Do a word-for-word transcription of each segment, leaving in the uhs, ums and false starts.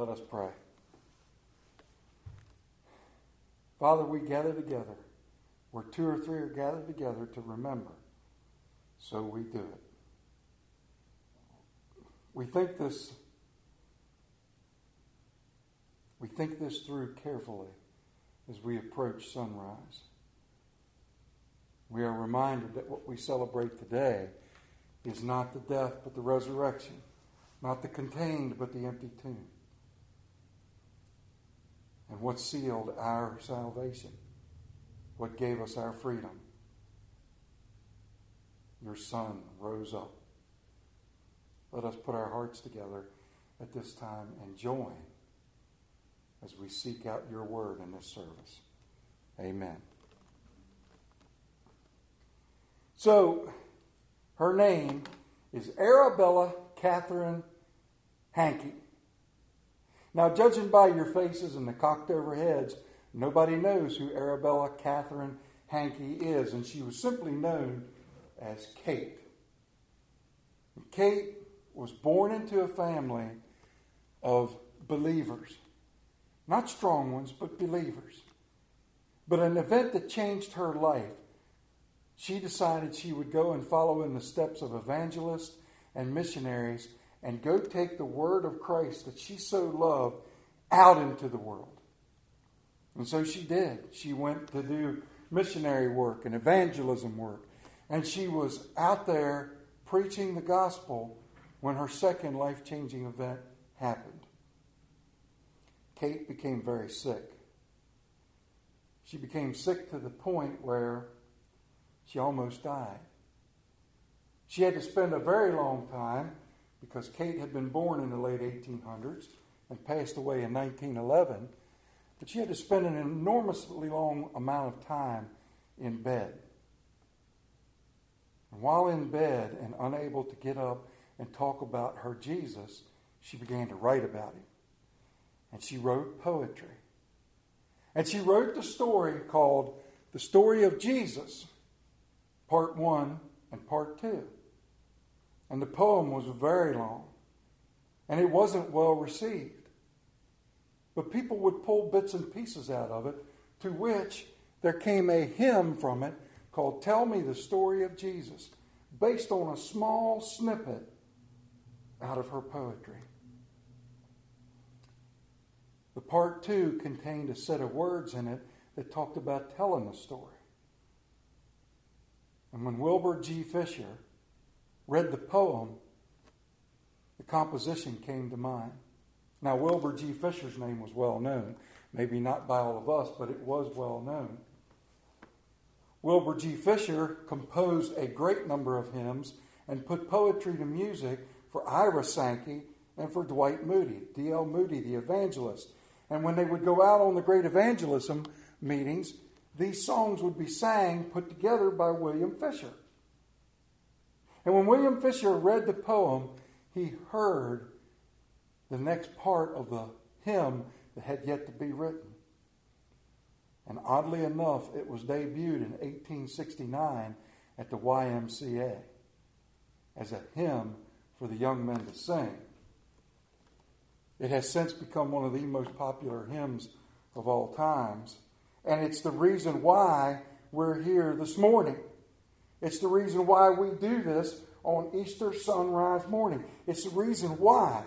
Let us pray. Father, we gather together where two or three are gathered together to remember. So we do it. We think this we think this through carefully as we approach sunrise. We are reminded that what we celebrate today is not the death but the resurrection, not the contained but the empty tomb. And what sealed our salvation, what gave us our freedom. Your Son rose up. Let us put our hearts together at this time and join as we seek out your word in this service. Amen. So, her name is Arabella Catherine Hankey. Now, judging by your faces and the cocked over heads, nobody knows who Arabella Catherine Hankey is, and she was simply known as Kate. Kate was born into a family of believers. Not strong ones, but believers. But an event that changed her life. She decided she would go and follow in the steps of evangelists and missionaries and go take the word of Christ that she so loved out into the world. And so she did. She went to do missionary work and evangelism work. And she was out there preaching the gospel when her second life-changing event happened. Kate became very sick. She became sick to the point where she almost died. She had to spend a very long time, because Kate had been born in the late eighteen hundreds and passed away in nineteen eleven, but she had to spend an enormously long amount of time in bed. And while in bed and unable to get up and talk about her Jesus, she began to write about him. And she wrote poetry. And she wrote the story called The Story of Jesus, Part One and Part Two. And the poem was very long. And it wasn't well received. But people would pull bits and pieces out of it, to which there came a hymn from it called Tell Me the Story of Jesus, based on a small snippet out of her poetry. The part two contained a set of words in it that talked about telling the story. And when Wilbur G. Fisher read the poem, the composition came to mind. Now, Wilbur G. Fisher's name was well known. Maybe not by all of us, but it was well known. Wilbur G. Fisher composed a great number of hymns and put poetry to music for Ira Sankey and for Dwight Moody, D L Moody, the evangelist. And when they would go out on the great evangelism meetings, these songs would be sang, put together by William Fisher. And when William Fisher read the poem, he heard the next part of the hymn that had yet to be written. And oddly enough, it was debuted in eighteen sixty-nine at the Y M C A as a hymn for the young men to sing. It has since become one of the most popular hymns of all times. And it's the reason why we're here this morning. It's the reason why we do this on Easter sunrise morning. It's the reason why.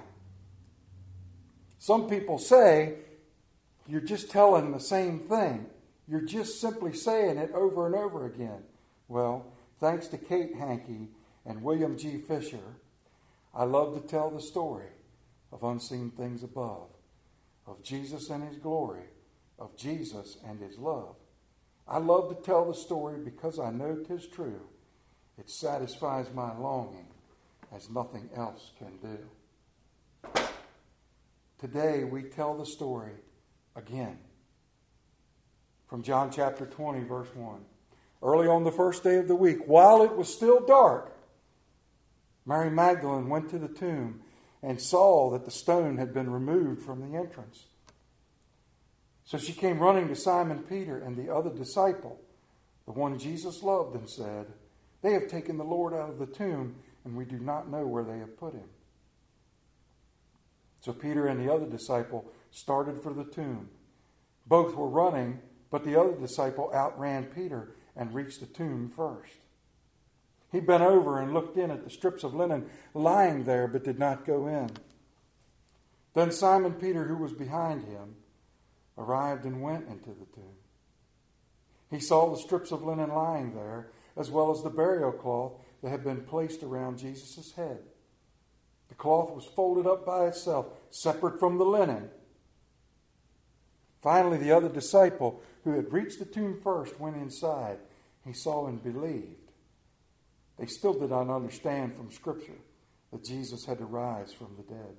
Some people say, you're just telling the same thing. You're just simply saying it over and over again. Well, thanks to Kate Hankey and William G. Fisher, I love to tell the story of unseen things above, of Jesus and his glory, of Jesus and his love. I love to tell the story because I know 'tis true. It satisfies my longing as nothing else can do. Today we tell the story again from John chapter twenty, verse one. Early on the first day of the week, while it was still dark, Mary Magdalene went to the tomb and saw that the stone had been removed from the entrance. So she came running to Simon Peter and the other disciple, the one Jesus loved, and said, "They have taken the Lord out of the tomb, and we do not know where they have put him." So Peter and the other disciple started for the tomb. Both were running, but the other disciple outran Peter and reached the tomb first. He bent over and looked in at the strips of linen lying there, but did not go in. Then Simon Peter, who was behind him, arrived and went into the tomb. He saw the strips of linen lying there, as well as the burial cloth that had been placed around Jesus' head. The cloth was folded up by itself, separate from the linen. Finally, the other disciple, who had reached the tomb first, went inside. He saw and believed. They still did not understand from Scripture that Jesus had to rise from the dead.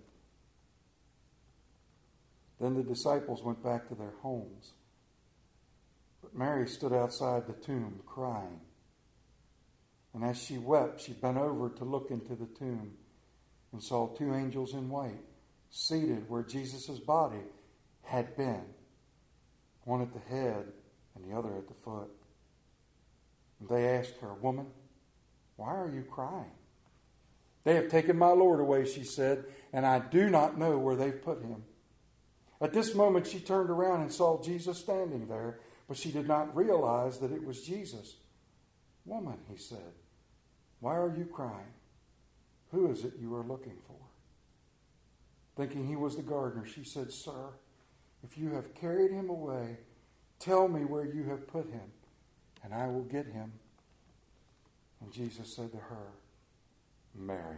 Then the disciples went back to their homes. But Mary stood outside the tomb crying. And as she wept, she bent over to look into the tomb and saw two angels in white seated where Jesus' body had been, one at the head and the other at the foot. And they asked her, "Woman, why are you crying?" "They have taken my Lord away," she said, "and I do not know where they've put him." At this moment she turned around and saw Jesus standing there, but she did not realize that it was Jesus. "Woman," he said, "why are you crying? Who is it you are looking for?" Thinking he was the gardener, she said, "Sir, if you have carried him away, tell me where you have put him, and I will get him." And Jesus said to her, "Mary."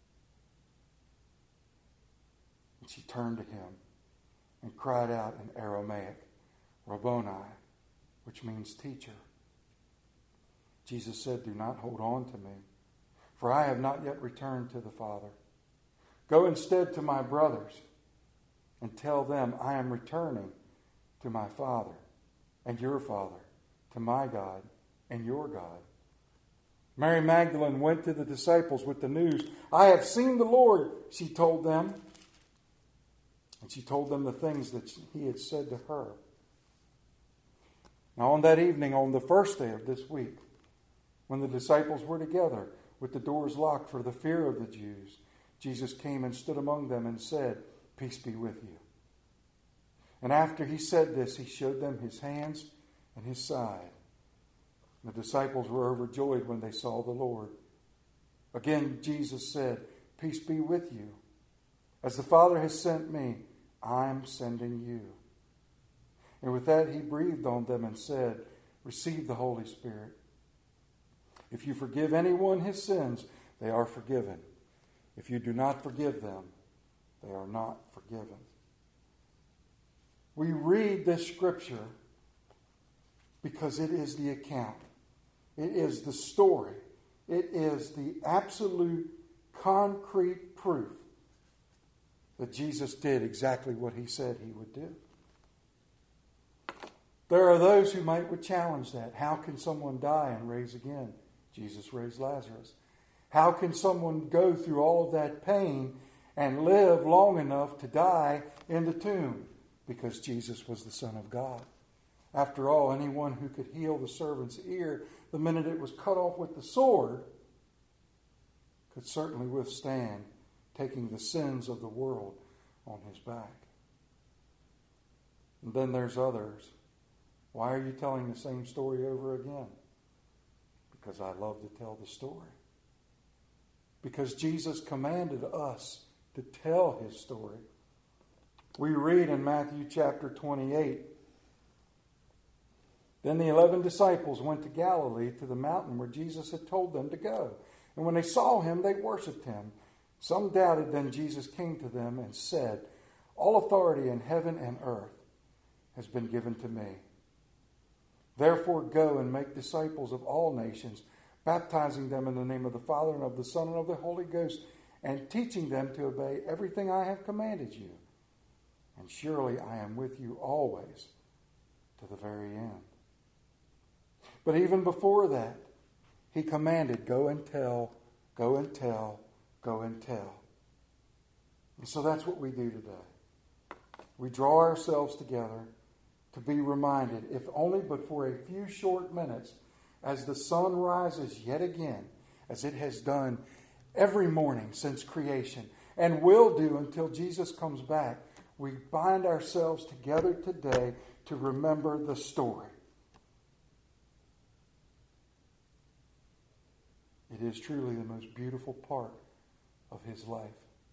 And she turned to him and cried out in Aramaic, "Rabboni," which means teacher. Jesus said, "Do not hold on to me, for I have not yet returned to the Father. Go instead to my brothers and tell them I am returning to my Father and your Father, to my God and your God." Mary Magdalene went to the disciples with the news. "I have seen the Lord," she told them. And she told them the things that he had said to her. Now on that evening, on the first day of this week, when the disciples were together with the doors locked for the fear of the Jews, Jesus came and stood among them and said, "Peace be with you." And after he said this, he showed them his hands and his side. The disciples were overjoyed when they saw the Lord. Again, Jesus said, "Peace be with you. As the Father has sent me, I'm sending you." And with that, he breathed on them and said, "Receive the Holy Spirit. If you forgive anyone his sins, they are forgiven. If you do not forgive them, they are not forgiven." We read this scripture because it is the account. It is the story. It is the absolute, concrete proof that Jesus did exactly what he said he would do. There are those who might would challenge that. How can someone die and raise again? Jesus raised Lazarus. How can someone go through all of that pain and live long enough to die in the tomb? Because Jesus was the Son of God. After all, anyone who could heal the servant's ear the minute it was cut off with the sword could certainly withstand taking the sins of the world on his back. And then there's others. Why are you telling the same story over again? Because I love to tell the story. Because Jesus commanded us to tell his story. We read in Matthew chapter twenty-eight, "Then the eleven disciples went to Galilee, to the mountain where Jesus had told them to go. And when they saw him, they worshipped him. Some doubted. Then Jesus came to them and said, 'All authority in heaven and earth has been given to me. Therefore go and make disciples of all nations, baptizing them in the name of the Father and of the Son and of the Holy Ghost, and teaching them to obey everything I have commanded you. And surely I am with you always to the very end.'" But even before that, he commanded, "Go and tell, go and tell, go and tell." And so that's what we do today. We draw ourselves together to be reminded, if only but for a few short minutes, as the sun rises yet again, as it has done every morning since creation, and will do until Jesus comes back. We bind ourselves together today to remember the story. It is truly the most beautiful part of his life.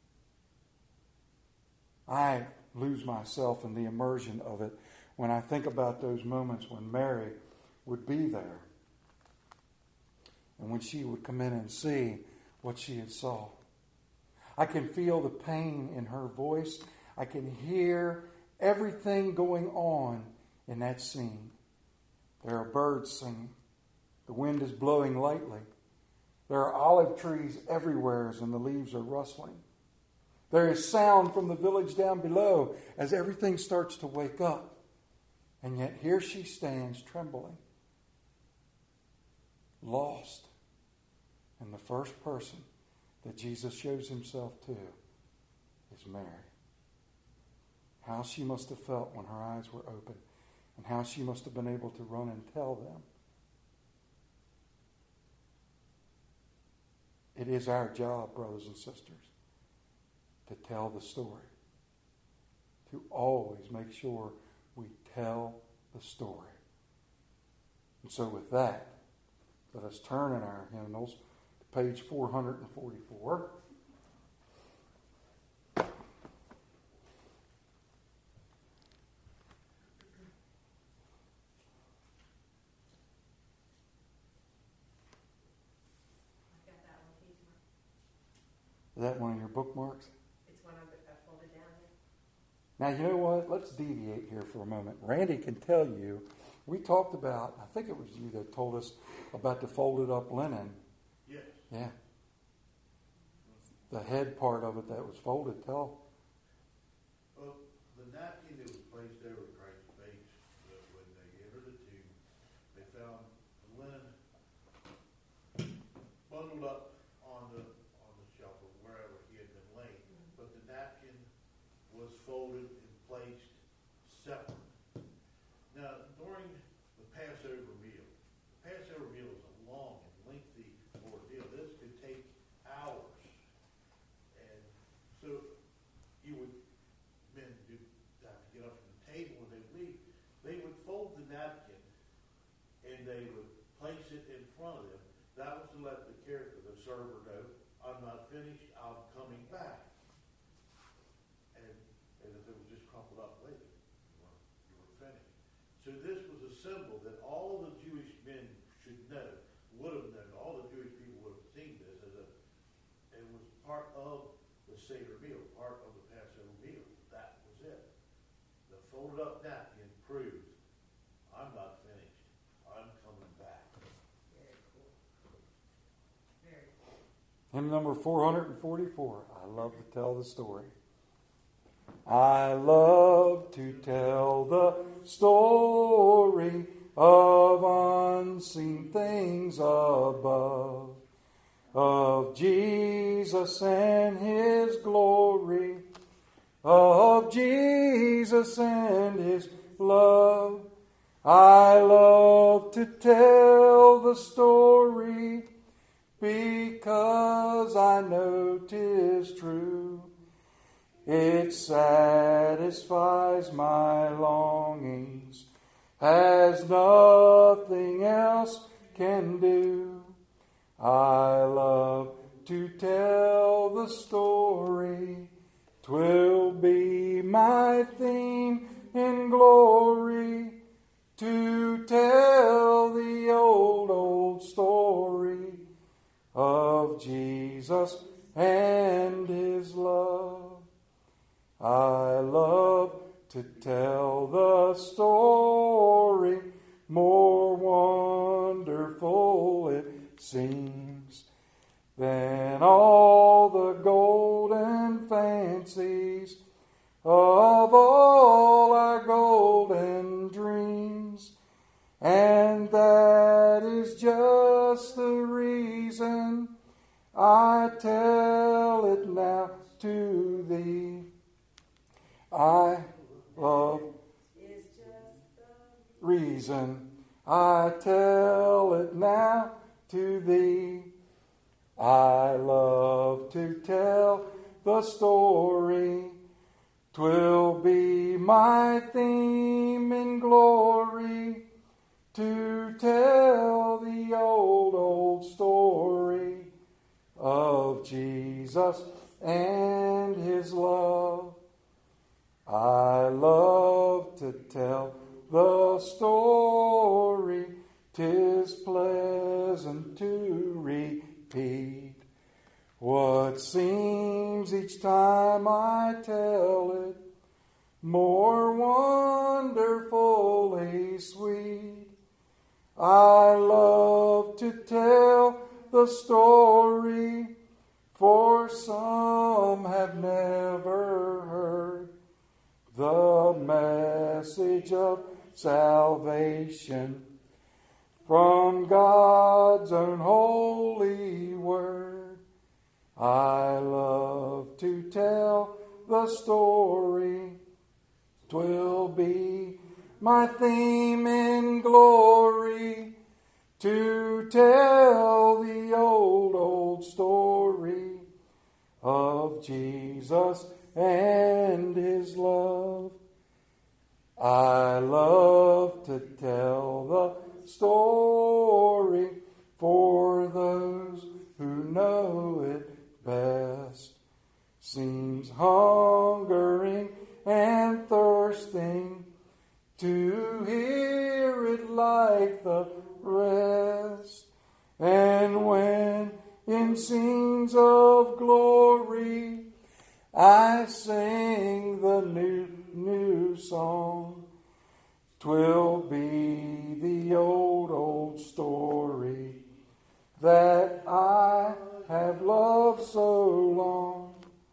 I lose myself in the immersion of it when I think about those moments when Mary would be there and when she would come in and see what she had saw. I can feel the pain in her voice. I can hear everything going on in that scene. There are birds singing. The wind is blowing lightly. There are olive trees everywhere and the leaves are rustling. There is sound from the village down below as everything starts to wake up. And yet here she stands trembling, lost. And the first person that Jesus shows himself to is Mary. How she must have felt when her eyes were open, and how she must have been able to run and tell them. It is our job, brothers and sisters, to tell the story. To always make sure we tell the story. And so with that, let us turn in our hymnals to page four forty-four. Is that one of your bookmarks? It's one I folded down there. Now, you know what? Let's deviate here for a moment. Randy can tell you, we talked about, I think it was you that told us about the folded up linen. Yes. Yeah. The head part of it that was folded. Tell. Well, the napkin that was placed over Christ's face, that when they entered the tomb, they found the linen bundled up on the on the shelf or wherever he had been laid. Mm-hmm. But the napkin was folded and placed separate. Now, during the Passover meal, the Passover meal is a long and lengthy ordeal. This could take hours. And so you would, men do have to get up from the table when they leave. They would fold the napkin and they would place it in front of them. That was to let the character, the server, know, I'm not finished, I'm coming back. And, and if it was just crumpled up later, you weren't, you were finished. So this was a symbol that all the Jewish men should know, would have known, all the Jewish people would have seen this as a, it was part of the Seder meal, part of the Passover meal. That was it. The folded up napkin proved, I'm not finished, I'm coming back. Very cool. Very cool. Hymn number four forty-four. I love to tell the story. I love to tell the story of unseen things above, of Jesus and his glory, of Jesus and his love. I love to tell the story because I know 'tis true. It satisfies my longings as nothing else can do. I love to tell the story. 'Twill be my theme in glory to tell the old, old story of Jesus and his love. I love to tell the story, more wonderful it seems than all the golden fancies of all our golden dreams. And that is just the reason I tell it now to thee. I love Is just the reason I tell it now to thee. I love to tell the story. 'Twill be my theme in glory to tell the old, old story of Jesus and His love. I love to tell the story, 'tis pleasant to repeat what seems each time I tell it more wonderfully sweet. I love to tell the story, for some have never heard the message of salvation from God's own holy word. I love to tell the story. 'Twill be my theme in glory to tell the old, old story of Jesus and His love. I love to tell the story for those who know it best. Seems hungering and thirsting to hear it like the rest. And when in scenes of glory I sing the new, new song, 'twill be the old, old story that I have loved so long.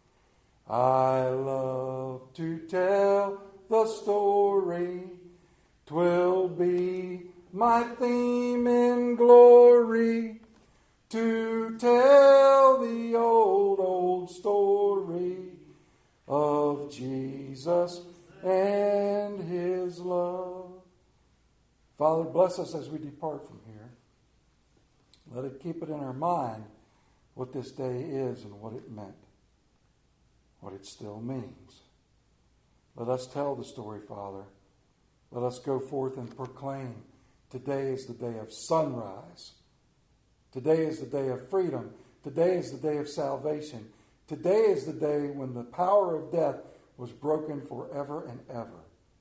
I love to tell the story. 'Twill be my theme in glory to tell the old, old story of Jesus and His love. Father, bless us as we depart from here. Let it keep it in our mind what this day is and what it meant, what it still means. Let us tell the story, Father. Let us go forth and proclaim today is the day of sunrise. Today is the day of freedom. Today is the day of salvation. Today is the day when the power of death was broken forever and ever.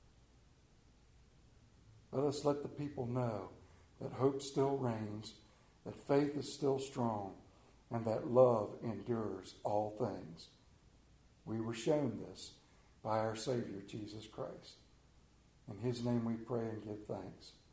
Let us let the people know that hope still reigns, that faith is still strong, and that love endures all things. We were shown this by our Savior, Jesus Christ. In His name we pray and give thanks.